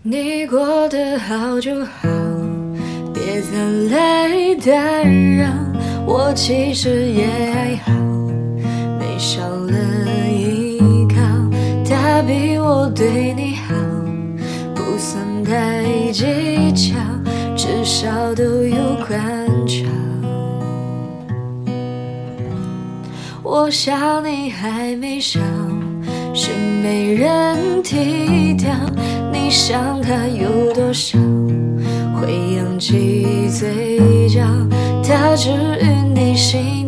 你过得好就好，别再来打扰。我其实也还好，没少了依靠。他比我对你好，不算太技巧，至少都有观察。我想你还没少，是没人体贴。你想他有多少，会扬起嘴角，他治愈你心